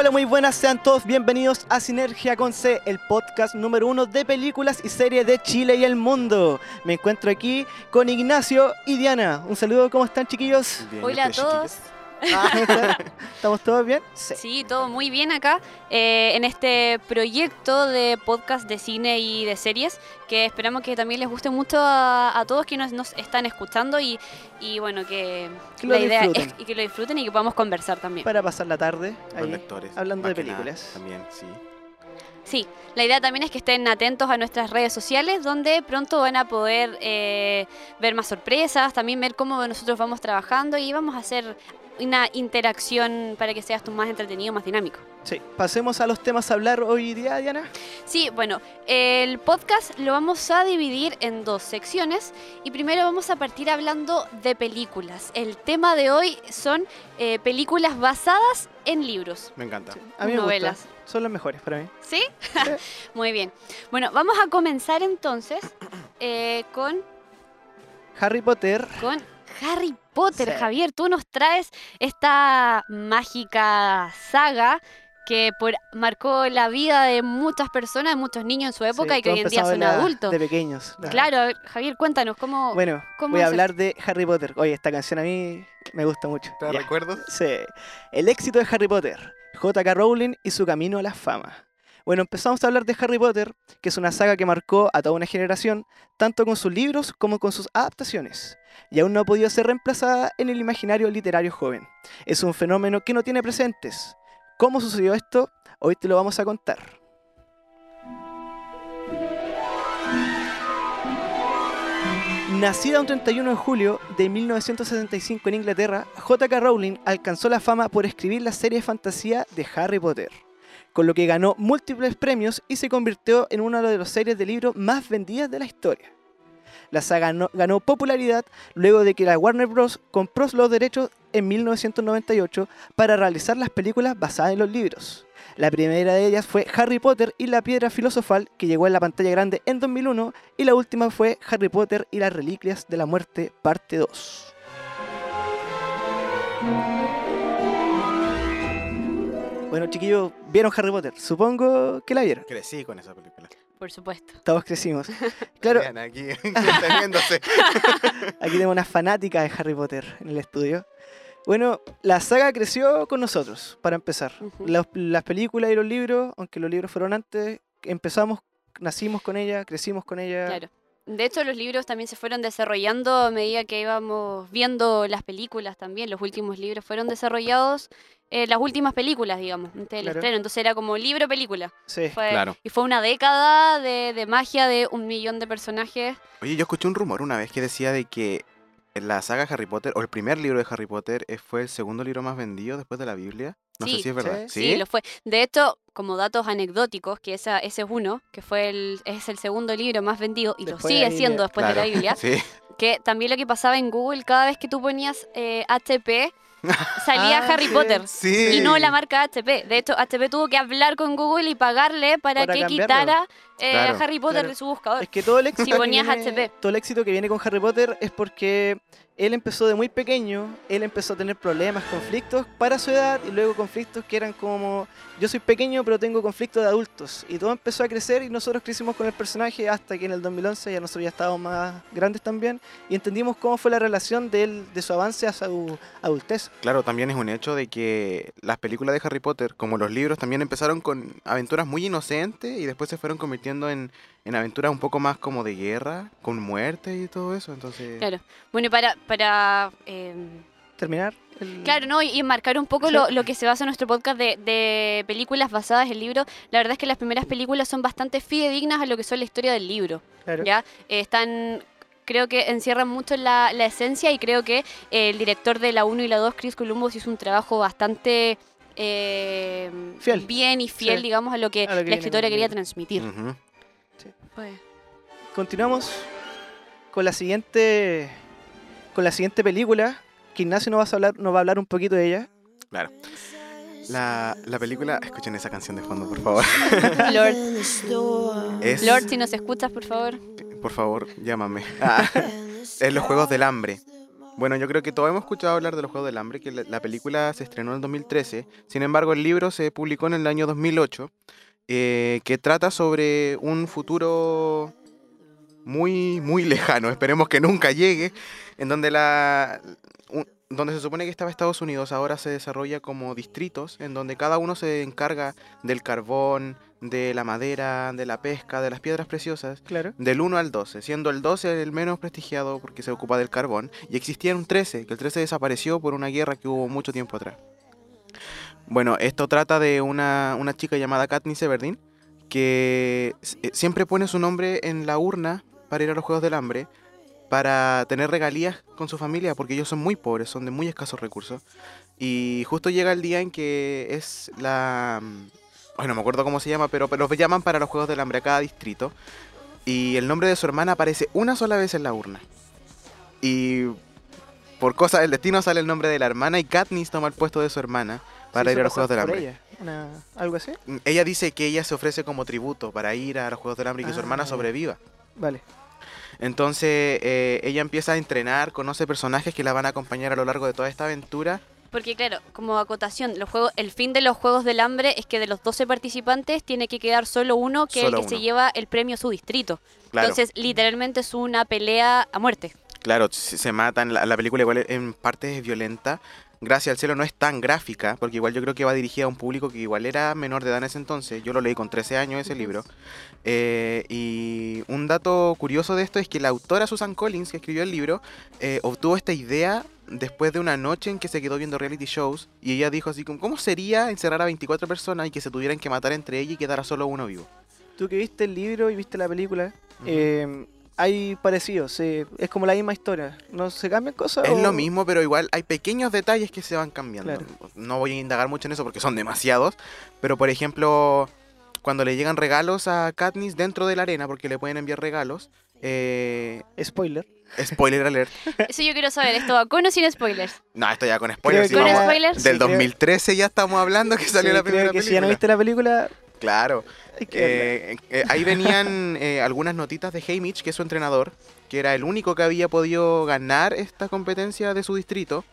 Hola, muy buenas, sean todos bienvenidos a Sinergia con C, el podcast número 1 de películas y series de Chile y el mundo. Me encuentro aquí con Ignacio y Diana. Un saludo, ¿cómo están, chiquillos? Bien, hola a todos. ¿Estamos todos bien? Sí, todo muy bien acá en este proyecto de podcast de cine y de series que esperamos que también les guste mucho a todos quienes nos están escuchando y bueno, que la idea es que lo disfruten y que podamos conversar también. Para pasar la tarde ahí, lectores, hablando de películas. También, sí. Sí, la idea también es que estén atentos a nuestras redes sociales, donde pronto van a poder ver más sorpresas, también ver cómo nosotros vamos trabajando y vamos a hacer una interacción para que sea esto más entretenido, más dinámico. Sí, pasemos a los temas a hablar hoy día, Diana. Sí, bueno, el podcast lo vamos a dividir en dos secciones y primero vamos a partir hablando de películas. El tema de hoy son películas basadas en libros. Me encanta. Sí, a mí me novelas. gusta. Son las mejores para mí. ¿Sí? Muy bien. Bueno, vamos a comenzar entonces con Harry Potter. Con Harry Potter, Sí. Javier, tú nos traes esta mágica saga que marcó la vida de muchas personas, de muchos niños en su época Sí, y que hoy en día son adultos. De pequeños. Claro, a ver, Javier, cuéntanos cómo. Bueno, ¿cómo voy a es hablar de Harry Potter. Oye, esta canción a mí me gusta mucho. ¿Te Ya. recuerdos? Sí. El éxito de Harry Potter, J.K. Rowling y su camino a la fama. Bueno, empezamos a hablar de Harry Potter, que es una saga que marcó a toda una generación, tanto con sus libros como con sus adaptaciones, y aún no ha podido ser reemplazada en el imaginario literario joven. Es un fenómeno que no tiene precedentes. ¿Cómo sucedió esto? Hoy te lo vamos a contar. Nacida un 31 de julio de 1975 en Inglaterra, J.K. Rowling alcanzó la fama por escribir la serie de fantasía de Harry Potter, con lo que ganó múltiples premios y se convirtió en una de las series de libros más vendidas de la historia. La saga ganó popularidad luego de que la Warner Bros. Compró los derechos en 1998 para realizar las películas basadas en los libros. La primera de ellas fue Harry Potter y la Piedra Filosofal, que llegó en la pantalla grande en 2001, y la última fue Harry Potter y las Reliquias de la Muerte, parte 2. Bueno, chiquillos, ¿vieron Harry Potter? Supongo que la vieron. Crecí con esa película. Por supuesto. Todos crecimos. Claro, Vean aquí, entendiéndose. aquí tenemos una fanática de Harry Potter en el estudio. Bueno, la saga creció con nosotros, para empezar. Ujú. Las películas y los libros, aunque los libros fueron antes, nacimos con ella, crecimos con ella. Claro. De hecho, los libros también se fueron desarrollando a medida que íbamos viendo las películas también. Los últimos libros fueron desarrollados, las últimas películas, digamos, antes del Claro. estreno. Entonces era como libro-película. Sí. Claro. Y fue una década de magia, de 1 millón de personajes. Oye, yo escuché un rumor una vez que decía de que la saga Harry Potter, o el primer libro de Harry Potter, fue el segundo libro más vendido después de la Biblia. No Sí, sé si es verdad. sí. Sí, lo fue. De hecho, como datos anecdóticos, que ese es uno, que es el segundo libro más vendido y Después lo de la sigue Biblia. siendo después de la Biblia. Sí. Que también lo que pasaba en Google, cada vez que tú ponías HP, salía Ah, Harry sí. Potter. Sí. Y no la marca HP. De hecho, HP tuvo que hablar con Google y pagarle para que cambiarlo. quitara Claro. Harry Potter Claro. de su buscador. Es que todo el éxito Si que ponías viene- HP. todo el éxito que viene con Harry Potter es porque él empezó de muy pequeño, él empezó a tener problemas, conflictos para su edad y luego conflictos que eran como yo soy pequeño pero tengo conflictos de adultos y todo empezó a crecer y nosotros crecimos con el personaje hasta que en el 2011 ya nosotros ya estábamos más grandes también y entendimos cómo fue la relación de él, de su avance a su adultez. Claro, también es un hecho de que las películas de Harry Potter, como los libros, también empezaron con aventuras muy inocentes y después se fueron convirtiendo en aventuras un poco más como de guerra, con muerte y todo eso. Entonces, Claro. Bueno, y para Terminar. claro, ¿no? Y enmarcar un poco Sí. lo que se basa en nuestro podcast de películas basadas en libros. La verdad es que las primeras películas son bastante fidedignas a lo que son la historia del libro. Claro. ¿Ya? Creo que encierran mucho la esencia y creo que el director de la 1 y la 2, Chris Columbus, hizo un trabajo bastante Fiel. bien y fiel, Sí. digamos, a lo que A lo que la viene escritora con el quería libro. transmitir. ujú. Pues, Continuamos con la siguiente película que Ignacio nos va a hablar un poquito de ella. Claro. La película, escuchen esa canción de fondo, por favor. Lord, Es, Lord, si nos escuchas, por favor. por favor, llámame. Es Los Juegos del Hambre. Bueno, yo creo que todos hemos escuchado hablar de los Juegos del Hambre, que la película se estrenó en el 2013, sin embargo el libro se publicó en el año 2008, que trata sobre un futuro muy, muy lejano, esperemos que nunca llegue, en donde donde se supone que estaba Estados Unidos, ahora se desarrolla como distritos, en donde cada uno se encarga del carbón, de la madera, de la pesca, de las piedras preciosas, Claro. del 1 al 12, siendo el 12 el menos prestigiado porque se ocupa del carbón, y existía un 13, que el 13 desapareció por una guerra que hubo mucho tiempo atrás. Bueno, esto trata de una chica llamada Katniss Everdeen, que siempre pone su nombre en la urna para ir a los Juegos del Hambre, para tener regalías con su familia, porque ellos son muy pobres, son de muy escasos recursos. Y justo llega el día en que es la... Ay, no me acuerdo cómo se llama, pero los llaman para los Juegos del Hambre a cada distrito. Y el nombre de su hermana aparece una sola vez en la urna. Y por cosas del destino sale el nombre de la hermana y Katniss toma el puesto de su hermana para ir a los Juegos del Hambre. ¿Algo así? Ella dice que ella se ofrece como tributo para ir a los Juegos del Hambre y que su hermana sobreviva. Vale. Entonces ella empieza a entrenar, conoce personajes que la van a acompañar a lo largo de toda esta aventura. Porque claro, como acotación, el fin de los Juegos del Hambre es que de los 12 participantes tiene que quedar solo uno, que es el que se lleva el premio a su distrito. Claro. Entonces, literalmente es una pelea a muerte. Claro, se matan. La película igual en parte es violenta. Gracias al cielo no es tan gráfica, porque igual yo creo que va dirigida a un público que igual era menor de edad en ese entonces. Yo lo leí con 13 años ese libro. Y un dato curioso de esto es que la autora Susan Collins, que escribió el libro, obtuvo esta idea después de una noche en que se quedó viendo reality shows. Y ella dijo así como, ¿cómo sería encerrar a 24 personas y que se tuvieran que matar entre ellas y quedara solo uno vivo? Tú que viste el libro y viste la película, hay parecidos, es como la misma historia, ¿no se cambian cosas? Es lo mismo, pero igual hay pequeños detalles que se van cambiando. Claro. No voy a indagar mucho en eso porque son demasiados, pero por ejemplo, cuando le llegan regalos a Katniss dentro de la arena, porque le pueden enviar regalos, Spoiler. spoiler alert. Eso yo quiero saber, ¿esto va con o sin spoilers? No, esto ya con spoilers. Creo sí, que- vamos a- ¿Con spoilers? Del Sí, creo- 2013 ya estamos hablando que salió Sí, la primera creo que si ya no película. viste la película, Claro. hay que verla. Ahí venían algunas notitas de Haymitch, que es su entrenador, que era el único que había podido ganar esta competencia de su distrito.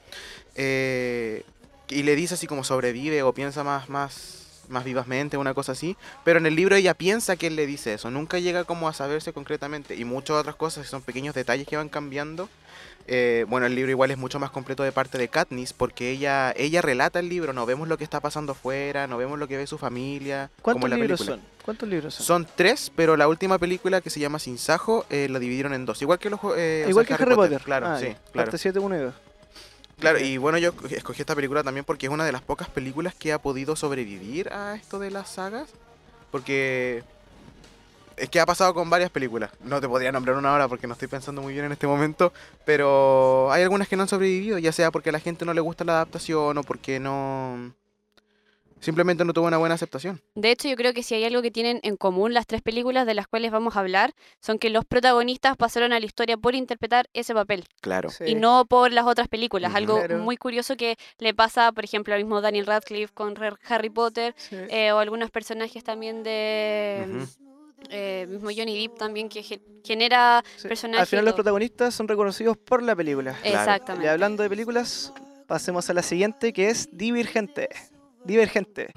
Y le dice así como sobrevive o piensa más vivazmente, una cosa así. Pero en el libro ella piensa que él le dice eso. Nunca llega como a saberse concretamente. Y muchas otras cosas, que son pequeños detalles que van cambiando. Bueno, el libro igual es mucho más completo de parte de Katniss, porque ella relata el libro, no vemos lo que está pasando afuera, no vemos lo que ve su familia, como ¿Cuántos en la libros película. son? ¿Cuántos libros son? Son 3, pero la última película, que se llama Sin Sajo, la dividieron en 2. Igual que Igual que Harry Potter. Claro, Ah, sí, ya. claro. Parte 7, 1 y 2. Claro, y bueno, yo escogí esta película también porque es una de las pocas películas que ha podido sobrevivir a esto de las sagas. Porque es que ha pasado con varias películas. No te podría nombrar una ahora porque no estoy pensando muy bien en este momento. Pero hay algunas que no han sobrevivido, ya sea porque a la gente no le gusta la adaptación o porque no... Simplemente no tuvo una buena aceptación. De hecho, yo creo que si hay algo que tienen en común las 3 películas de las cuales vamos a hablar, son que los protagonistas pasaron a la historia por interpretar ese papel Claro. Sí. y no por las otras películas. Ujú. Algo Claro. muy curioso que le pasa, por ejemplo, al mismo Daniel Radcliffe con Harry Potter, Sí. o algunos personajes también de Ujú. mismo Johnny Depp también, que genera Sí. personajes. Al final los protagonistas son reconocidos por la película. Claro. Exactamente. Y hablando de películas, pasemos a la siguiente, que es Divergente. Divergente.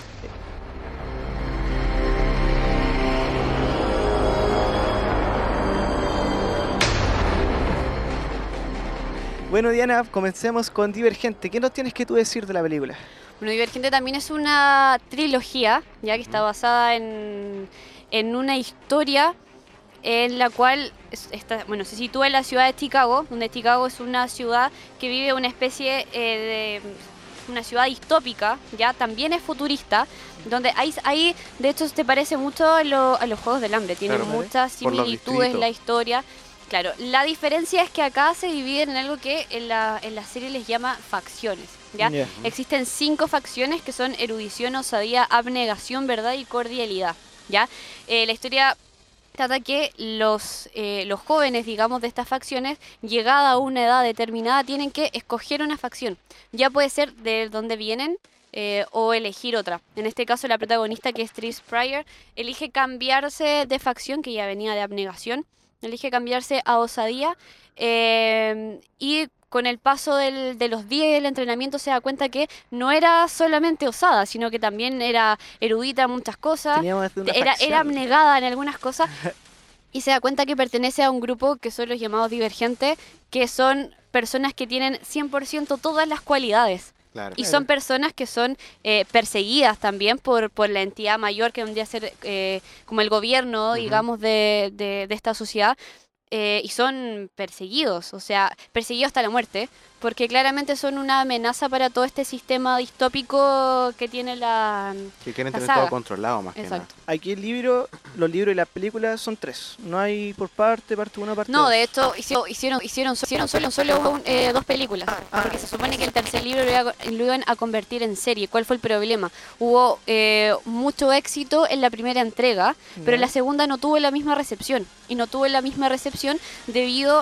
Bueno, Diana, comencemos con Divergente. ¿Qué nos tienes que tú decir de la película? Bueno, Divergente también es una trilogía, ya que está basada en una historia en la cual se sitúa en la ciudad de Chicago, donde Chicago es una ciudad que vive una especie de una ciudad distópica, ya también es futurista, donde ahí de hecho te parece mucho a los Juegos del Hambre, tienen Claro. muchas Por los similitudes distritos. la historia. Claro, la diferencia es que acá se dividen en algo que en la serie les llama facciones, ¿ya? Ya. Existen 5 facciones que son erudición, osadía, abnegación, verdad y cordialidad, ¿ya? La historia trata que los jóvenes, digamos, de estas facciones, llegada a una edad determinada, tienen que escoger una facción. Ya puede ser de dónde vienen o elegir otra. En este caso, la protagonista, que es Tris Pryor, elige cambiarse de facción, que ya venía de abnegación, Elige cambiarse a osadía. Y con el paso de los días y del entrenamiento se da cuenta que no era solamente osada, sino que también era erudita en muchas cosas, Tenía más de una era facción. abnegada en algunas cosas, y se da cuenta que pertenece a un grupo que son los llamados divergentes, que son personas que tienen 100% todas las cualidades. Claro. Y son personas que son perseguidas también por la entidad mayor que vendría a ser como el gobierno, digamos, de esta sociedad. Y son perseguidos, o sea, perseguidos hasta la muerte, porque claramente son una amenaza para todo este sistema distópico que tiene la Que quieren la tener saga. todo controlado más que nada. Exacto. Aquí los libros y las películas son 3. No hay por parte 1, parte No, 2. de hecho, hicieron solo 2 películas, porque se supone que el tercer libro lo iban a convertir en serie. ¿Cuál fue el problema? Hubo mucho éxito en la primera entrega, pero Ya. la segunda no tuvo la misma recepción. Y no tuvo la misma recepción debido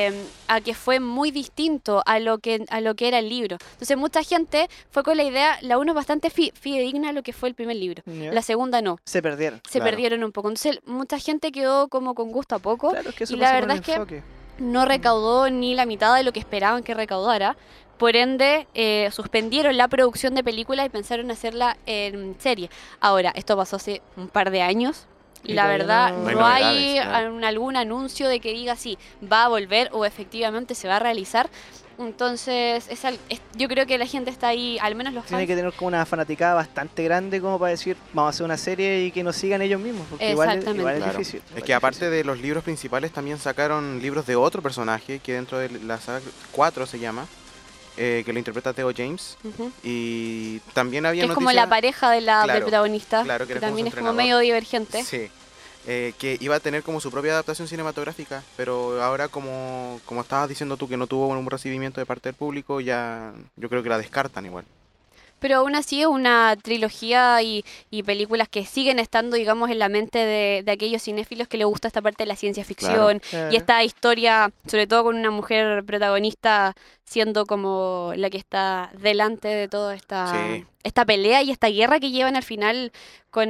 a que fue muy distinto a lo que era el libro. Entonces mucha gente fue con la idea, la uno es bastante fidedigna a lo que fue el primer libro, Ya. la segunda no. Se perdieron. Se Claro. perdieron un poco. Entonces mucha gente quedó como con gusto a poco. Claro, es que eso Y la pasa con verdad el es que enfoque. no recaudó ni la mitad de lo que esperaban que recaudara. Por ende, suspendieron la producción de películas y pensaron hacerla en serie. Ahora, esto pasó hace un par de años. Y La todavía verdad, no- No hay no hay novedades, claro. algún anuncio de que diga si va a volver o efectivamente se va a realizar. Entonces, yo creo que la gente está ahí, al menos los Tiene fans. que tener como una fanaticada bastante grande como para decir, vamos a hacer una serie y que nos sigan ellos mismos. Porque igual es Exactamente. Claro. difícil. Es igual que aparte de los libros principales también sacaron libros de otro personaje que dentro de la saga 4 se llama, que lo interpreta Theo James. Ujú. Y también Que había es como noticias... la pareja del Claro, protagonista, claro, que que era como también su es como entrenador. medio divergente. Sí. Que iba a tener como su propia adaptación cinematográfica, pero ahora como estabas diciendo tú que no tuvo un recibimiento de parte del público, ya yo creo que la descartan igual. Pero aún así es una trilogía y películas que siguen estando, digamos, en la mente de aquellos cinéfilos que les gusta esta parte de la ciencia ficción Claro. y esta historia, sobre todo con una mujer protagonista siendo como la que está delante de toda Sí. esta pelea y esta guerra que llevan al final con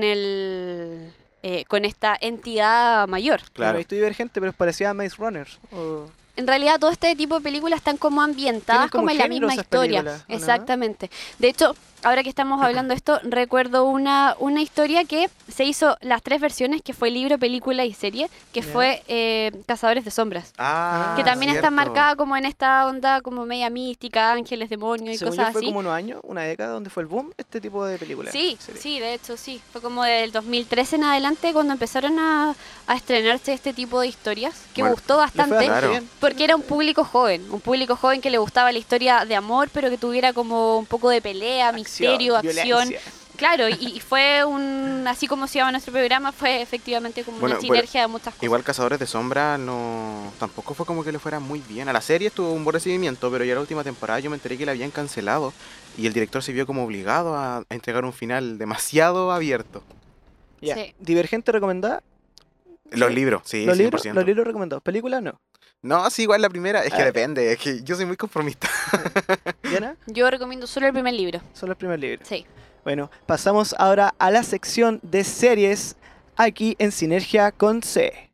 con esta entidad mayor. Claro. Estoy divergente, pero parecía a Maze Runner. O- En realidad todo este tipo de películas están como ambientadas Tienen como como en la género misma esas historia. películas, ¿o no? Exactamente. De hecho, ahora que estamos hablando de esto, recuerdo una historia que se hizo las 3 versiones, que fue libro, película y serie, que Ya. fue Cazadores de Sombras. Ah, Que también está cierto. marcada como en esta onda como media mística, ángeles, demonios y Según yo cosas fue así. como unos años, una década donde fue el boom este tipo de películas. Sí, series. sí, de hecho sí. Fue como del 2013 en adelante cuando empezaron a estrenarse este tipo de historias, que Bueno, gustó Le fue bastante. Claro. bien. Porque era un público joven que le gustaba la historia de amor, pero que tuviera como un poco de pelea, misterio, acción. violencia. Claro, y fue así como se llama nuestro programa, fue efectivamente como Bueno, una sinergia de muchas cosas. Igual Cazadores de Sombra no tampoco fue como que le fuera muy bien. A la serie tuvo un buen recibimiento, pero ya la última temporada yo me enteré que la habían cancelado y el director se vio como obligado a entregar un final demasiado abierto. Ya. Sí. Divergente recomendada. Los Sí. libros, sí, Los 100%. libros recomendados. Películas no. No, sí, igual la primera, es que Ah. depende, es que yo soy muy conformista. ¿Diana? Yo recomiendo solo el primer libro. Son los primeros libros. Sí. Bueno, pasamos ahora a la sección de series aquí en Sinergia con C.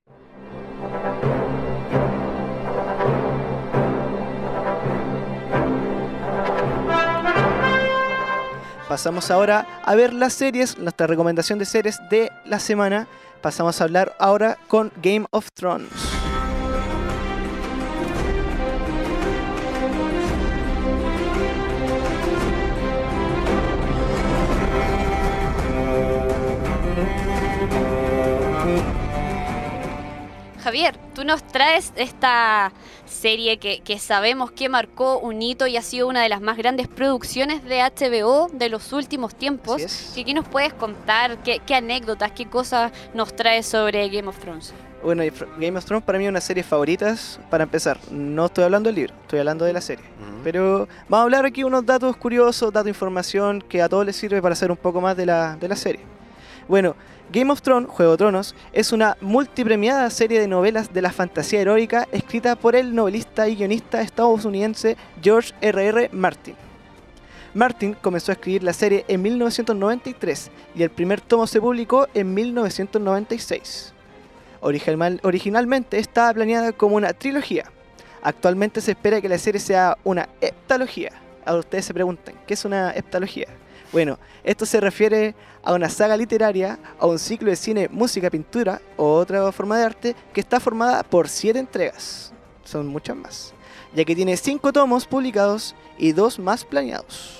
Pasamos ahora a ver las series, nuestra recomendación de series de la semana. Pasamos a hablar ahora con Game of Thrones. Javier, tú nos traes esta serie que sabemos que marcó un hito y ha sido una de las más grandes producciones de HBO de los últimos tiempos. Así es. ¿Qué nos puedes contar? ¿Qué anécdotas, qué cosas nos traes sobre Game of Thrones? Bueno, Game of Thrones para mí es una de las series favoritas. Para empezar, no estoy hablando del libro, estoy hablando de la serie. Ujú. Pero vamos a hablar aquí unos datos curiosos, datos de información que a todos les sirve para saber un poco más de la serie. Bueno, Game of Thrones, Juego de Tronos, es una multipremiada serie de novelas de la fantasía heroica escrita por el novelista y guionista estadounidense George R.R. Martin. Martin comenzó a escribir la serie en 1993 y el primer tomo se publicó en 1996. Originalmente estaba planeada como una trilogía. Actualmente se espera que la serie sea una heptalogía. Ahora ustedes se preguntan, ¿qué es una heptalogía? Bueno, esto se refiere a una saga literaria, a un ciclo de cine, música, pintura o otra forma de arte que está formada por 7 entregas. Son muchas más, ya que tiene 5 tomos publicados y 2 más planeados.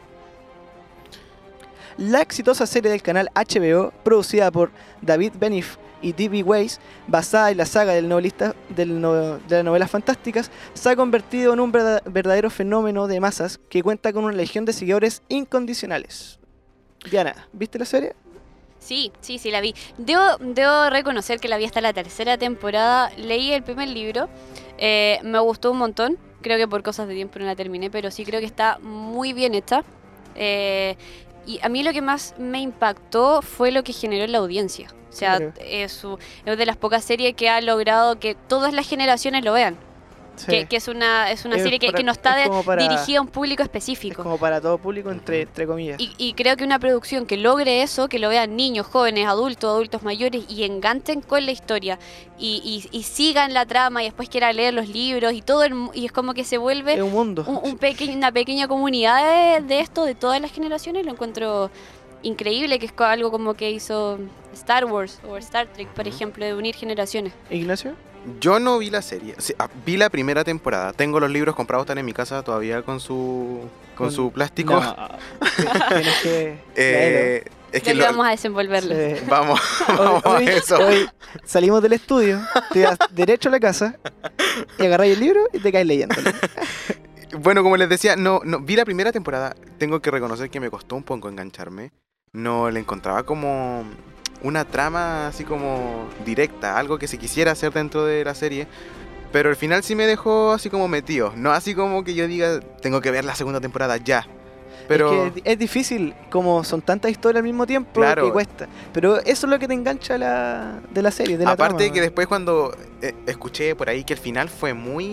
La exitosa serie del canal HBO, producida por David Benioff y D.B. Weiss, basada en la saga de las novelas fantásticas, se ha convertido en un verdadero fenómeno de masas que cuenta con una legión de seguidores incondicionales. Diana, ¿viste la serie? Sí, la vi. Debo reconocer que la vi hasta la 3ª temporada. Leí el primer libro, me gustó un montón. Creo que por cosas de tiempo no la terminé, pero sí creo que está muy bien hecha. Y a mí lo que más me impactó fue lo que generó en la audiencia. O sea, Claro. es de las pocas series que ha logrado que todas las generaciones lo vean. Sí. Que es una serie que no es está como dirigida a un público Es específico. como para todo público, entre comillas. Y creo que una producción que logre eso, que lo vean niños, jóvenes, adultos mayores y enganchen con la historia y sigan la trama y después quieran leer los libros y todo, y es como que se Es vuelve un mundo. una pequeña comunidad de esto, de todas las generaciones. Lo encuentro increíble, que es algo como que hizo Star Wars o Star Trek, por ejemplo, de unir generaciones. Ignacio. Yo no vi la serie, vi la primera temporada. Tengo los libros comprados, están en mi casa todavía con su plástico. No, tienes que... Es Creo que vamos a desenvolverlo. Sí. Vamos a eso. Hoy salimos del estudio, te vas derecho a la casa y agarráis el libro y te caes leyéndolo. Bueno, como les decía, no vi la primera temporada. Tengo que reconocer que me costó un poco engancharme. No le encontraba como una trama así como directa, algo que se quisiera hacer dentro de la serie. Pero al final sí me dejó así como metido. No así como que yo diga, tengo que ver la segunda temporada ya. Pero Es que es difícil, como son tantas historias al mismo tiempo, Claro. que cuesta. Pero eso es lo que te engancha de la serie, de la aparte trama. que después cuando escuché por ahí que el final fue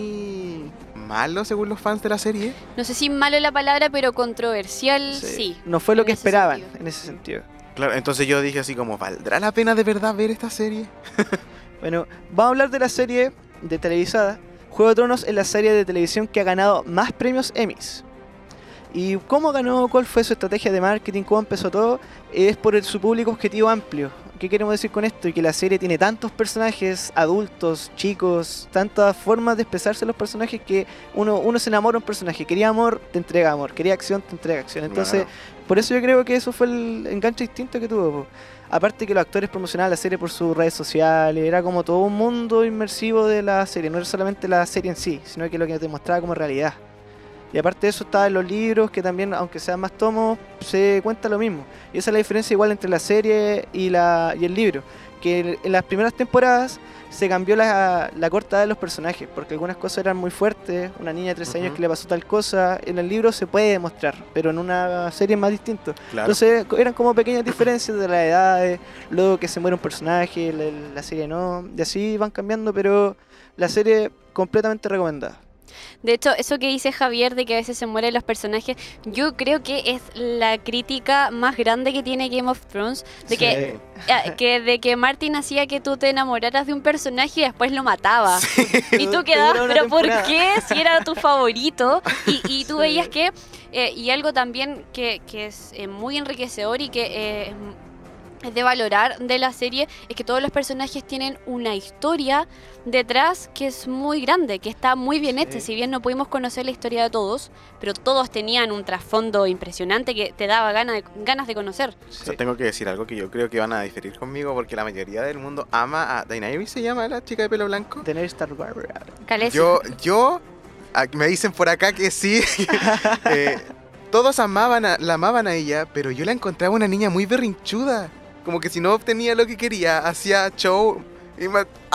muy malo según los fans de la serie. No sé si malo es la palabra, pero controversial, sí. No fue lo en que ese esperaban sentido. en ese sentido. Claro, entonces yo dije así como, ¿valdrá la pena de verdad ver esta serie? Bueno, vamos a hablar de la serie de televisada. Juego de Tronos es la serie de televisión que ha ganado más premios Emmys. ¿Y cómo ganó? ¿Cuál fue su estrategia de marketing? ¿Cómo empezó todo? Es por su público objetivo amplio. ¿Qué queremos decir con esto? Y que la serie tiene tantos personajes, adultos, chicos, tantas formas de expresarse los personajes que uno se enamora de un personaje. Quería amor, te entrega amor. Quería acción, te entrega acción. Entonces, por eso yo creo que eso fue el enganche distinto que tuvo, po. Aparte que los actores promocionaban la serie por sus redes sociales, era como todo un mundo inmersivo de la serie, no era solamente la serie en sí, sino que lo que te mostraba como realidad. Y aparte de eso estaba en los libros, que también, aunque sean más tomos, se cuenta lo mismo. Y esa es la diferencia igual entre la serie y el libro. Que en las primeras temporadas se cambió la corta edad de los personajes, porque algunas cosas eran muy fuertes, una niña de 13 años Ujú. que le pasó tal cosa, en el libro se puede demostrar, pero en una serie es más distinto. Claro. Entonces eran como pequeñas diferencias de las edades, luego que se muere un personaje, la serie no, y así van cambiando, pero la serie completamente recomendada. De hecho, eso que dice Javier de que a veces se mueren los personajes, yo creo que es la crítica más grande que tiene Game of Thrones, de de que Martin hacía que tú te enamoraras de un personaje y después lo mataba. Y tú Te quedabas, dura una pero ¿por temporada. qué? Si era tu favorito. Y tú veías que, y algo también que es muy enriquecedor y que es de valorar de la serie, es que todos los personajes tienen una historia detrás que es muy grande, que está muy bien hecha. Si bien no pudimos conocer la historia de todos, pero todos tenían un trasfondo impresionante que te daba ganas de conocer. O sea, tengo que decir algo que yo creo que van a diferir conmigo porque la mayoría del mundo ama a Daenerys, se llama la chica de pelo blanco. Tener Star Wars. Khaleesi. Me dicen por acá que sí. Todos la amaban a ella, pero yo la encontraba una niña muy berrinchuda. Como que si no obtenía lo que quería, hacía show y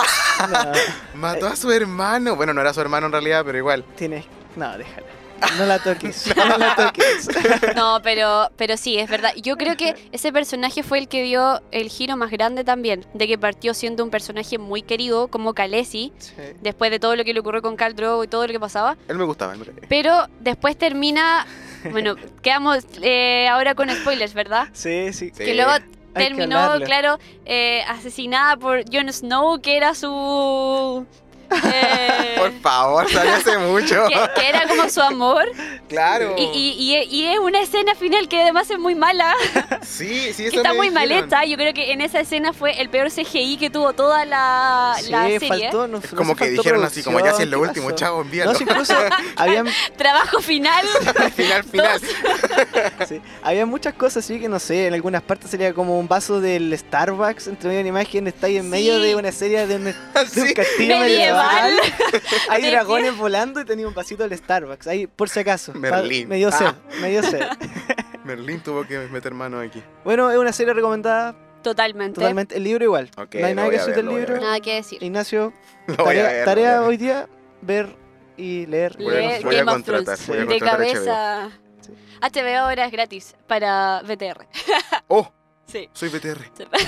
mató a su hermano. Bueno, no era su hermano en realidad, pero igual. No, déjala. No la toques. No la toques. No, pero sí, es verdad. Yo creo que ese personaje fue el que dio el giro más grande también, de que partió siendo un personaje muy querido como Khaleesi, Sí. después de todo lo que le ocurrió con Khal Drogo y todo lo que pasaba. Él me gustaba, él me caía. Pero después termina, bueno, quedamos ahora con spoilers, ¿verdad? Sí. Sí. Que luego Hay que terminó, hablarlo. claro, asesinada por Jon Snow, que era su... Por favor, salió hace mucho. que era como su amor. Claro. Y es una escena final que además es muy mala, Sí, sí, que eso está me muy mal dijeron. hecha. Yo creo que en esa escena fue el peor CGI que tuvo toda la Sí, serie. faltó, no, Es no como se que faltó dijeron así, como ya si es lo producción, último, ¿qué pasó? chavo, envíalo. No, sí, incluso habían, Trabajo final. Final, final. sí, había muchas cosas así que no sé, en algunas partes sería como un vaso del Starbucks entre medio de una imagen, está ahí en medio Sí. de una serie de un Sí. castillo Medieval. Hay De dragones volando y tenía un vasito del Starbucks, ahí por si acaso. Merlín. Me dio sed, Ah. me dio sed. Merlín tuvo que meter mano aquí. Bueno, es una serie recomendada Totalmente. totalmente. El libro igual. Ok, no hay lo nada voy que a hacer ver, del lo voy a libro. ver. Nada que decir. Ignacio, Lo voy a ver, lo voy a tarea ver. hoy día, ver y leer. Voy a- Leer voy a Game of contratar, Thrones. voy a De contratar cabeza. Sí. HBO ahora es gratis para BTR. Oh, Sí. soy BTR.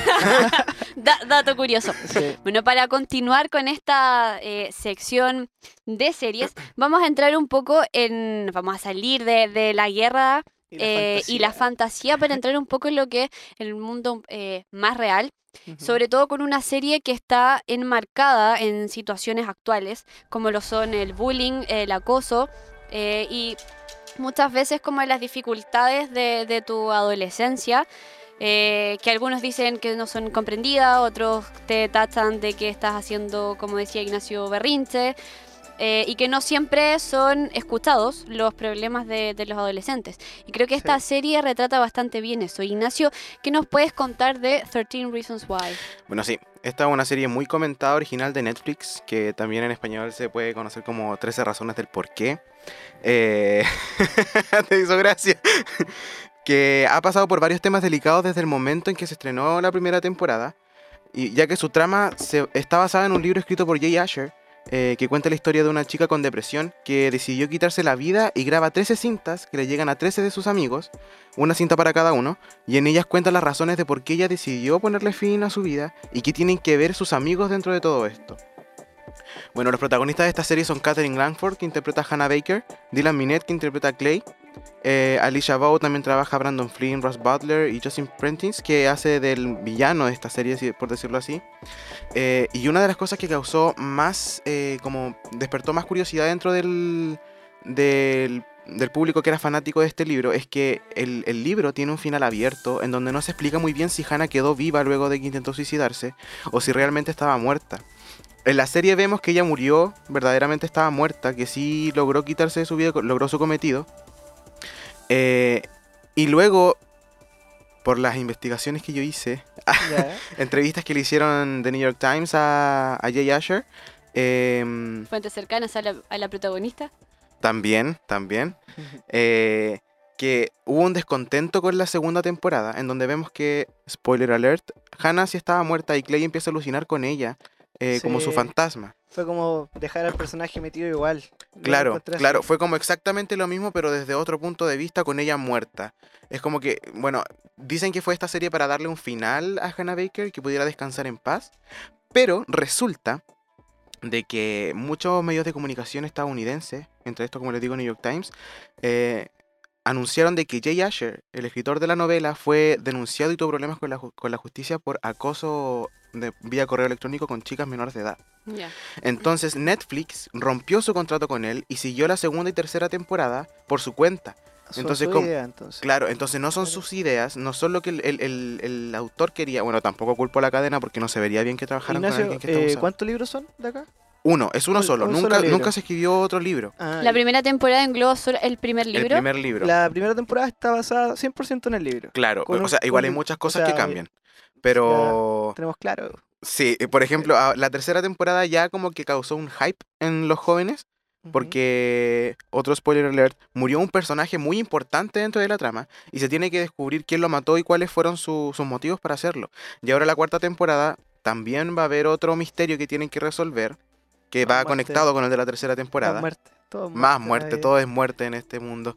Dato curioso. Sí. Bueno, para continuar con esta sección de series, vamos a entrar un poco en... Vamos a salir de la guerra y la fantasía para entrar un poco en lo que es el mundo más real. Ujú. Sobre todo con una serie que está enmarcada en situaciones actuales, como lo son el bullying, el acoso y muchas veces como las dificultades de tu adolescencia, que algunos dicen que no son comprendidas, otros te tachan de que estás haciendo, como decía Ignacio, berrinche. Y que no siempre son escuchados los problemas de los adolescentes. Y creo que esta serie retrata bastante bien eso. Ignacio, ¿qué nos puedes contar de 13 Reasons Why? Bueno, sí, esta es una serie muy comentada, original de Netflix, que también en español se puede conocer como 13 razones del por qué. Te hizo gracia. Que ha pasado por varios temas delicados desde el momento en que se estrenó la primera temporada, y ya que su trama está basada en un libro escrito por Jay Asher, que cuenta la historia de una chica con depresión que decidió quitarse la vida y graba 13 cintas que le llegan a 13 de sus amigos, una cinta para cada uno, y en ellas cuenta las razones de por qué ella decidió ponerle fin a su vida y qué tienen que ver sus amigos dentro de todo esto. Bueno, los protagonistas de esta serie son Katherine Langford, que interpreta a Hannah Baker, Dylan Minnette, que interpreta a Clay, Alicia Bow también trabaja a Brandon Flynn, Ross Butler y Justin Prentice, que hace del villano de esta serie, por decirlo así. Y una de las cosas que causó más, como despertó más curiosidad dentro del público que era fanático de este libro, es que el libro tiene un final abierto en donde no se explica muy bien si Hannah quedó viva luego de que intentó suicidarse o si realmente estaba muerta. En la serie vemos que ella murió, verdaderamente estaba muerta, que sí logró quitarse de su vida, logró su cometido. Y luego, por las investigaciones que yo hice, Ya. entrevistas que le hicieron The New York Times a Jay Asher, Fuentes cercanas a la protagonista. también, que hubo un descontento con la segunda temporada, en donde vemos que, spoiler alert, Hannah sí estaba muerta y Clay empieza a alucinar con ella, como su Sí. fantasma. Fue como dejar al personaje metido igual. Yo lo Claro, encontré así. claro, fue como exactamente lo mismo, pero desde otro punto de vista con ella muerta. Es como que, bueno, dicen que fue esta serie para darle un final a Hannah Baker, que pudiera descansar en paz, pero resulta de que muchos medios de comunicación estadounidenses, entre estos, como les digo, New York Times, anunciaron de que Jay Asher, el escritor de la novela, fue denunciado y tuvo problemas con la justicia por acoso vía correo electrónico con chicas menores de edad. Ya. Entonces Netflix rompió su contrato con él y siguió la segunda y tercera temporada por su cuenta. Son entonces, su ¿cómo? idea, entonces. Claro, entonces no son Claro. sus ideas, no son lo que el autor quería. Bueno, tampoco culpo a la cadena porque no se vería bien que trabajaran con Ignacio, alguien que está abusado. ¿cuántos libros son de acá? Uno, es uno un- solo. un solo Nunca, libro. nunca se escribió otro libro. Ah, La primera temporada engloba solo el primer libro. El primer libro. La primera temporada está basada 100% en el libro. Claro, con o un- sea, igual hay con- muchas o cosas sea, que cambian. Pero Tenemos claro. sí, por ejemplo, la tercera temporada ya como que causó un hype en los jóvenes. Ujú. Porque, otro spoiler alert, murió un personaje muy importante dentro de la trama y se tiene que descubrir quién lo mató y cuáles fueron sus motivos para hacerlo. Y ahora la cuarta temporada también va a haber otro misterio que tienen que resolver, que Más va muerte. conectado con el de la tercera Más temporada. muerte. Todo Más muerte, muerte, ahí. todo es muerte en este mundo.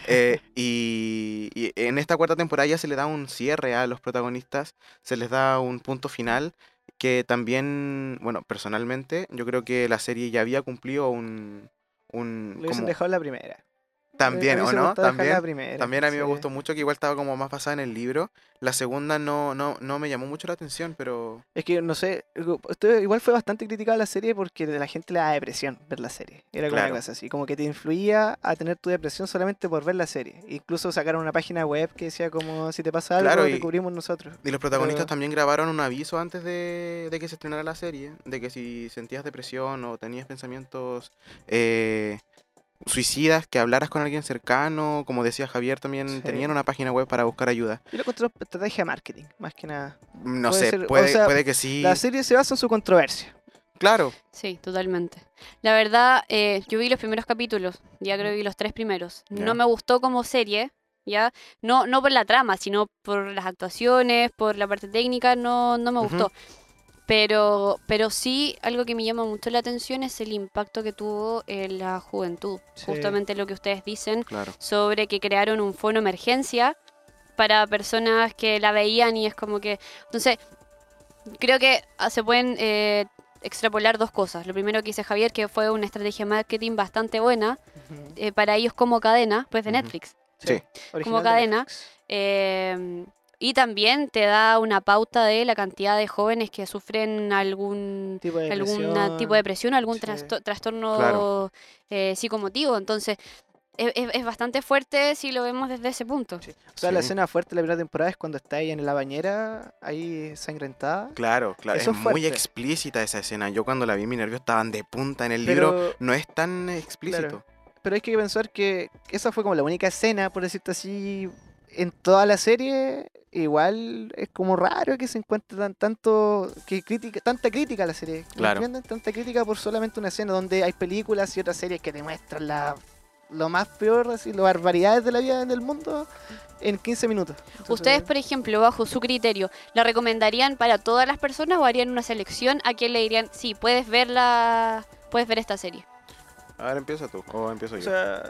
Y en esta cuarta temporada ya se le da un cierre a los protagonistas, se les da un punto final que también, bueno, personalmente yo creo que la serie ya había cumplido Lo hubiesen como- dejado en la primera. También, me ¿o hubiese no? gustado dejar la También. primera, También a mí me sí. gustó mucho, que igual estaba como más basada en el libro. La segunda no me llamó mucho la atención, pero Es que, no sé, igual fue bastante criticada la serie porque a la gente le da depresión ver la serie. Era como una claro. cosa así, como que te influía a tener tu depresión solamente por ver la serie. Incluso sacaron una página web que decía como, si te pasa algo, Claro, te cubrimos nosotros. y los protagonistas Pero, también grabaron un aviso antes de que se estrenara la serie, de que si sentías depresión o tenías pensamientos suicidas, que hablaras con alguien cercano, como decía Javier, también sí. tenían una página web para buscar ayuda. Yo lo encontré estrategia de marketing, más que nada. No Puede sé, ser, o puede, sea, puede que sí. La serie se basa en su controversia. Claro, Sí, totalmente. La verdad, yo vi los primeros capítulos, ya creo que vi los 3 primeros. Ya. No me gustó como serie, ya. No por la trama, sino por las actuaciones, por la parte técnica, no me Ujú. gustó. Pero sí, algo que me llama mucho la atención es el impacto que tuvo en la juventud. Sí. Justamente lo que ustedes dicen claro. sobre que crearon un fondo emergencia para personas que la veían y es como que... Entonces, creo que se pueden extrapolar 2 cosas. Lo primero que dice Javier, que fue una estrategia de marketing bastante buena Ujú. para ellos como cadena, pues de Ujú. Netflix. Sí. Original de cadena, Netflix. Y también te da una pauta de la cantidad de jóvenes que sufren algún Tipo de tipo de depresión, algún sí. trastorno Claro. psicomotivo. Entonces, es bastante fuerte si lo vemos desde ese punto. Sí. O sea, la Sí. escena fuerte de la primera temporada es cuando está ella en la bañera, ahí sangrentada. Claro, claro. Eso es es muy fuerte. explícita esa escena. Yo cuando la vi, mis nervios estaban de punta. En el libro Pero, no es tan explícito. claro, pero hay que pensar que esa fue como la única escena, por decirte así, en toda la serie. Igual es como raro que se encuentre tanta crítica a la serie. ¿Me Claro. entienden? Tanta crítica por solamente una escena donde hay películas y otras series que te muestran lo más peor, así, las barbaridades de la vida del mundo en 15 minutos. Entonces, Ustedes, por ejemplo, bajo su criterio, ¿la recomendarían para todas las personas o harían una selección? ¿A quién le dirían, sí, puedes ver esta serie? A ver, empieza tú. O empiezo O yo. sea,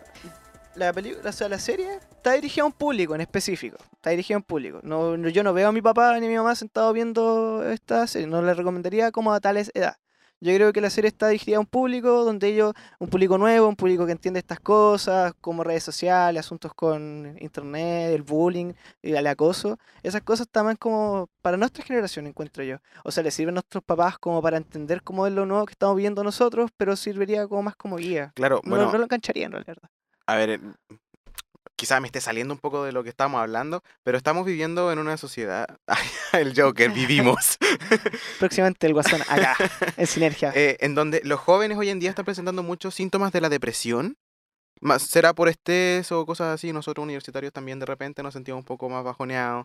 la serie está dirigida a un público en específico. Está dirigida a un público. Yo no veo a mi papá ni a mi mamá sentado viendo esta serie. No le recomendaría como a tales edad. Yo creo que la serie está dirigida a un público un público nuevo, un público que entiende estas cosas, como redes sociales, asuntos con internet, el bullying y el acoso. Esas cosas también como para nuestra generación, encuentro yo. O sea, le sirven a nuestros papás como para entender cómo es lo nuevo que estamos viendo nosotros, pero serviría como más como guía. Claro, No, bueno, no lo engancharía en realidad. a ver, quizás me esté saliendo un poco de lo que estamos hablando, pero estamos viviendo en una sociedad. El Joker, vivimos. Próximamente el Guasón acá, en Sinergia. En donde los jóvenes hoy en día están presentando muchos síntomas de la depresión. Será por estrés o cosas así. Nosotros universitarios también de repente nos sentimos un poco más bajoneados.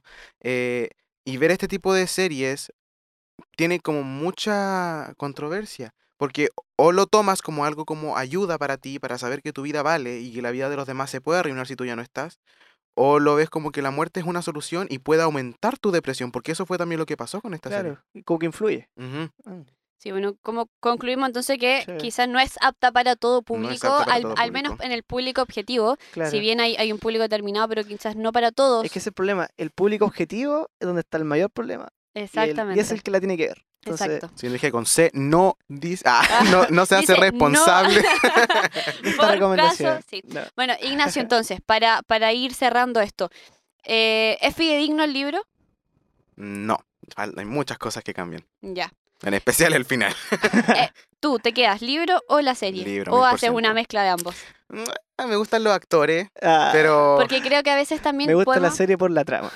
Y ver este tipo de series tiene como mucha controversia. Porque o lo tomas como algo como ayuda para ti, para saber que tu vida vale y que la vida de los demás se puede arruinar si tú ya no estás. O lo ves como que la muerte es una solución y puede aumentar tu depresión. Porque eso fue también lo que pasó con esta Claro, y como que influye. serie. Ujú. Mm, Sí, bueno, como concluimos entonces que Sí. quizás no es apta para todo No es público, apta para al, todo al menos público. en el público objetivo. claro. Si bien hay un público determinado, pero quizás no para todos. Es que ese es el problema. El público objetivo es donde está el mayor problema. Exactamente. Y es el que la tiene que ver. Entonces, Exacto. Sinergia con C no dice. No se hace Dice, responsable. esta Por recomendación. caso, sí. No. Bueno, Ignacio, entonces, para ir cerrando esto, ¿es fidedigno el libro? No. Hay muchas cosas que cambian. Ya. En especial el final. ¿Tú te quedas libro o la serie? Libro, ¿O haces 1000%. una mezcla de ambos? Me gustan los actores, Ah, pero. Porque creo que a veces también me gusta la podemos... serie por la trama.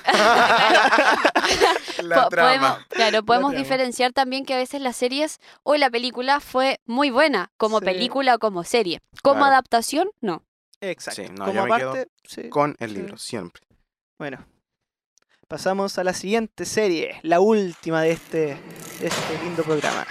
La podemos, trama. claro, podemos trama. diferenciar también que a veces las series o la película fue muy buena como Sí. película o como serie. Como Claro. adaptación, no. Exacto. Sí, no, Como yo me quedo aparte, sí. Con el Sí. libro, siempre. Bueno. Pasamos a la siguiente serie, la última de este lindo programa.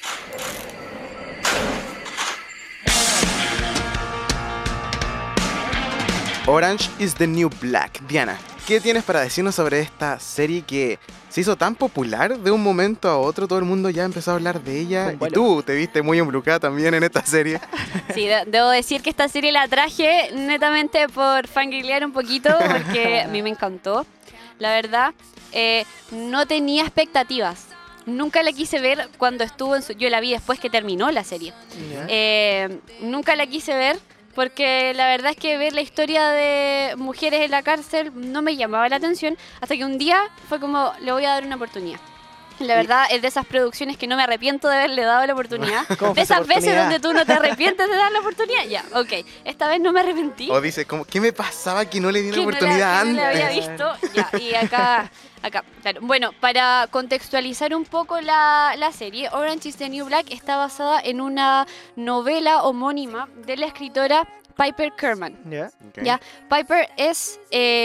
Orange is the New Black. Diana, ¿qué tienes para decirnos sobre esta serie que se hizo tan popular de un momento a otro? Todo el mundo ya empezó a hablar de ella. Con Y vuelo. tú te viste muy embrucada también en esta serie. Sí, debo decir que esta serie la traje netamente por fangirlear un poquito porque a mí me encantó. La verdad, no tenía expectativas. Nunca la quise ver cuando estuvo en su... Yo la vi después que terminó la serie. Ya. Nunca la quise ver porque la verdad es que ver la historia de mujeres en la cárcel no me llamaba la atención, hasta que un día fue como, le voy a dar una oportunidad. La verdad es de esas producciones que no me arrepiento de haberle dado la oportunidad. ¿Cómo De fue esa esas veces oportunidad? donde tú no te arrepientes de dar la oportunidad. Ya, ok. Esta vez no me arrepentí. O dice, como, ¿qué me pasaba que no le di una Que oportunidad no la había antes? visto. Ya, y acá, claro. Bueno, para contextualizar un poco la serie, Orange is the New Black está basada en una novela homónima de la escritora Piper Kerman. ¿Ya? Ok. Ya, Piper es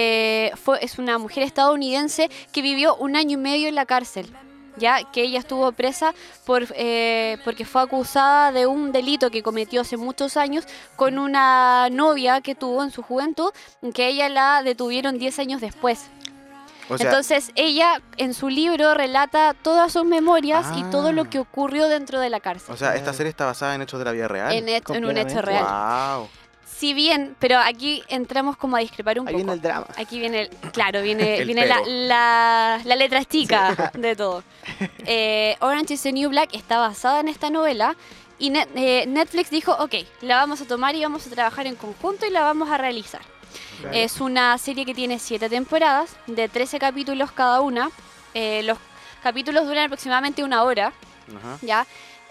una mujer estadounidense que vivió 1 año y medio en la cárcel. Ya que ella estuvo presa porque fue acusada de un delito que cometió hace muchos años con una novia que tuvo en su juventud, que ella la detuvieron 10 años después. O sea, Entonces ella en su libro relata todas sus memorias y todo lo Ah. que ocurrió dentro de la cárcel. o sea, esta serie está basada en hechos de la vida real. En un hecho completamente. real. Wow. Si bien, pero aquí entramos como a discrepar un Ahí poco. viene el drama. Aquí viene, claro, viene El la, pero. la letra chica de todo. Orange is the New Black está basada en esta novela y Netflix dijo, ok, la vamos a tomar y vamos a trabajar en conjunto y la vamos a realizar. Claro. Es una serie que tiene 7 temporadas, de 13 capítulos cada una. Los capítulos duran aproximadamente 1 hora. Ajá. ¿Ya?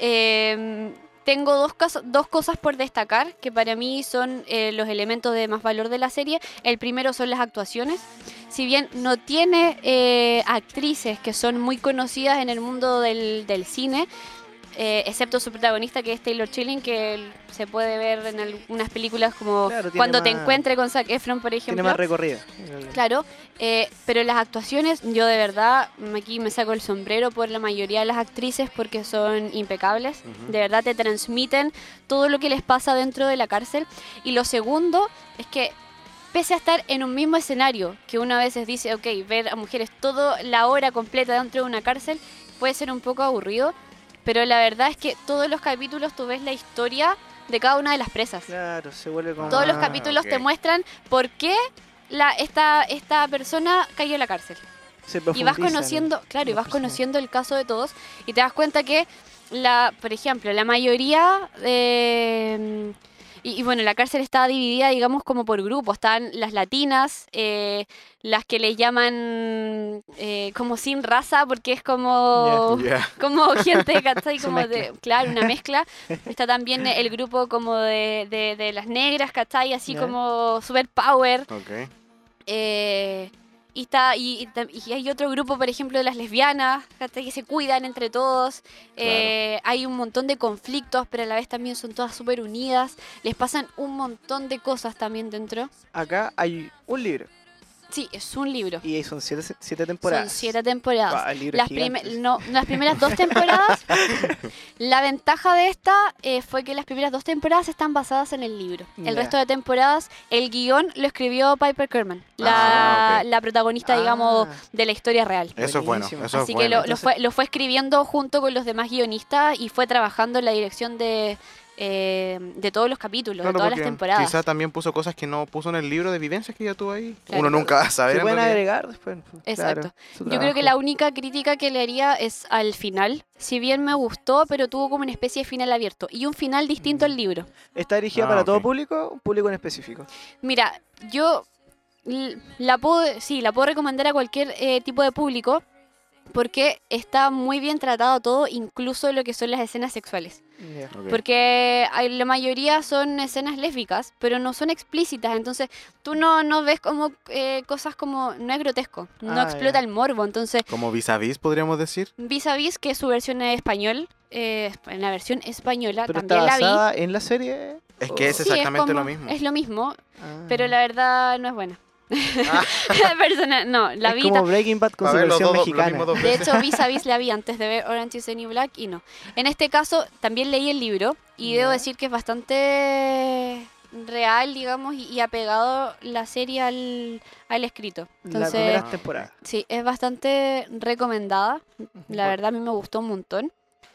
Tengo dos cosas por destacar que para mí son los elementos de más valor de la serie. El primero son las actuaciones. Si bien no tiene actrices que son muy conocidas en el mundo del cine, excepto su protagonista que es Taylor Schilling, que se puede ver en algunas películas como Claro, tiene Cuando te más- encuentre con Zac Efron, por ejemplo. Tiene más recorrido. Claro, pero las actuaciones, yo de verdad, aquí me saco el sombrero por la mayoría de las actrices porque son impecables. Ujú. De verdad te transmiten todo lo que les pasa dentro de la cárcel. Y lo segundo es que, pese a estar en un mismo escenario, que uno a veces dice, ok, ver a mujeres toda la hora completa dentro de una cárcel puede ser un poco aburrido, pero la verdad es que todos los capítulos tú ves la historia de cada una de las presas. Claro, se vuelve como... Todos los Ah, capítulos ok. te muestran por qué esta persona cayó en la cárcel. se Y vas profundizan conociendo, claro, y los vas conociendo el caso de todos y te das cuenta que por ejemplo, la mayoría y bueno, la cárcel está dividida, digamos, como por grupos. Están las latinas, las que le llaman como sin raza, porque es como, Ya. como gente, ¿cachai? Su Como mezcla. de, claro, una mezcla. Está también el grupo como de las negras, ¿cachai? Así Ya. como super power. Ok. Y hay otro grupo, por ejemplo, de las lesbianas, ¿cachai? Que se cuidan entre todos. Hay un montón de conflictos, pero a la vez también son todas súper unidas. Les pasan un montón de cosas también dentro. Acá hay un libro Sí, es un libro. y ahí son siete temporadas. Son 7 temporadas. Bah, el libro es gigante. Las primeras 2 temporadas, la ventaja de esta fue que las primeras 2 temporadas están basadas en el libro. El Ya. resto de temporadas, el guión lo escribió Piper Kerman, Ah, ok. la protagonista, digamos, Ah. de la historia real. Eso es bueno. Buenísimo. Eso es Así que bueno. lo fue escribiendo junto con los demás guionistas y fue trabajando en la dirección de todos los capítulos, Claro, de todas las porque temporadas. Quizá también puso cosas que no puso en el libro de vivencias que ya tuvo ahí. Claro. Uno nunca va a saber. Se en pueden realidad. agregar después. Exacto. Claro, su Yo creo que trabajo. la única crítica que le haría es al final. Si bien me gustó, pero tuvo como una especie de final abierto y un final distinto al libro. ¿Está dirigida Ah, para todo ok. público o un público en específico? Mira, yo la puedo recomendar a cualquier tipo de público porque está muy bien tratado todo, incluso lo que son las escenas sexuales. Ya. Ok. Porque la mayoría son escenas lésbicas, pero no son explícitas. Entonces tú no ves como cosas como... No es grotesco, no Ah, explota ya. el morbo. Entonces, Como vis a vis, podríamos decir. Vis a Vis, que es su versión en español, en la versión española ¿Pero está también la vi. basada en la serie? Es que es Sí, exactamente como- lo mismo. Es lo mismo, Ah. pero la verdad no es buena. Ah, La persona, no, la es vi. como Breaking Bad con Pa' su ver los versión dos- lo mexicana. mismo dos De veces. hecho, Vis a Vis la vi antes de ver Orange is the New Black y no. En este caso, también leí el libro y debo Ya. decir que es bastante real, digamos, y apegado la serie al escrito. Las Entonces, primeras temporadas. sí, es bastante recomendada. La verdad, a mí me gustó un montón.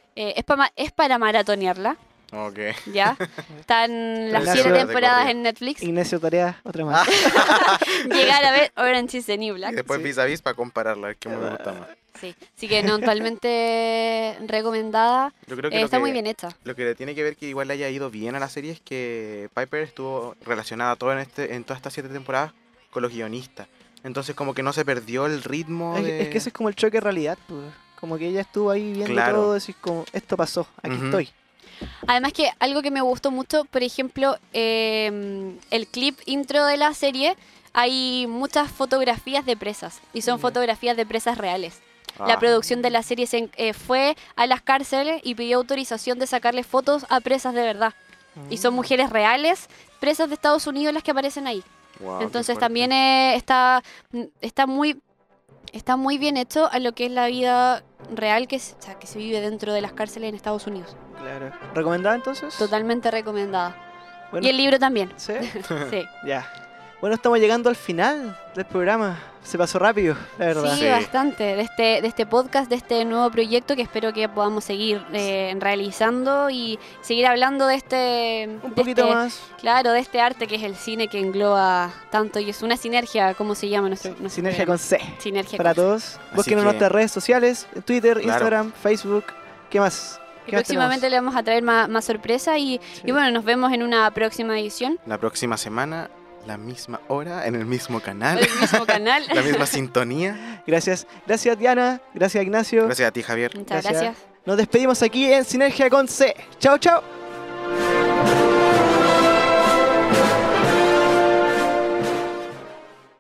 Es para maratonearla, Ok. ¿ya? Están las Ignacio- 7 de temporadas corrido. en Netflix. Ignacio Tarea, otra más. Llegar a ver Orange is the New Y Black. después Sí. vis a vis para compararla, a ver qué me gusta más. Sí, así que no, totalmente recomendada. Yo creo que, Está muy bien hecha. lo que le tiene que ver que igual le haya ido bien a la serie es que Piper estuvo relacionada en todas estas 7 temporadas con los guionistas. Entonces como que no se perdió el ritmo de... Es que ese es como el choque de realidad, pues. Como que ella estuvo ahí viendo Claro. todo, decís como, esto pasó, aquí Ujú. estoy. Además que algo que me gustó mucho, por ejemplo, el clip intro de la serie, hay muchas fotografías de presas y son Ya. fotografías de presas reales. Ah, La producción de la serie fue a las cárceles y pidió autorización de sacarle fotos a presas de verdad. Y son mujeres reales, presas de Estados Unidos las que aparecen ahí. wow, qué Entonces fuerte. también está muy bien hecho a lo que es la vida real o sea, que se vive dentro de las cárceles en Estados Unidos. Claro. ¿Recomendada entonces? Totalmente recomendada. Bueno, Y el libro también. ¿sí? Sí. Ya. Bueno, estamos llegando al final del programa. Se pasó rápido, la verdad. Sí, Sí. bastante. De este podcast, de este nuevo proyecto que espero que podamos seguir realizando y seguir hablando de Un poquito más. Claro, de este arte que es el cine que engloba tanto y es una sinergia, ¿cómo se llama nuestro Sinergia programa? con C. Sinergia Para con- todos. Búsquenos en que- nuestras redes sociales, en Twitter, Claro. Instagram, Facebook. ¿Qué más? Y ¿Qué más próximamente tenemos? le vamos a traer más sorpresa y bueno, nos vemos en una próxima edición. La próxima semana, la misma hora, en el mismo canal, En el mismo canal. la misma sintonía. Gracias. Gracias, Diana. Gracias, Ignacio. Gracias a ti, Javier. Muchas Gracias. gracias. Nos despedimos aquí en Sinergia con C. Chao, chao.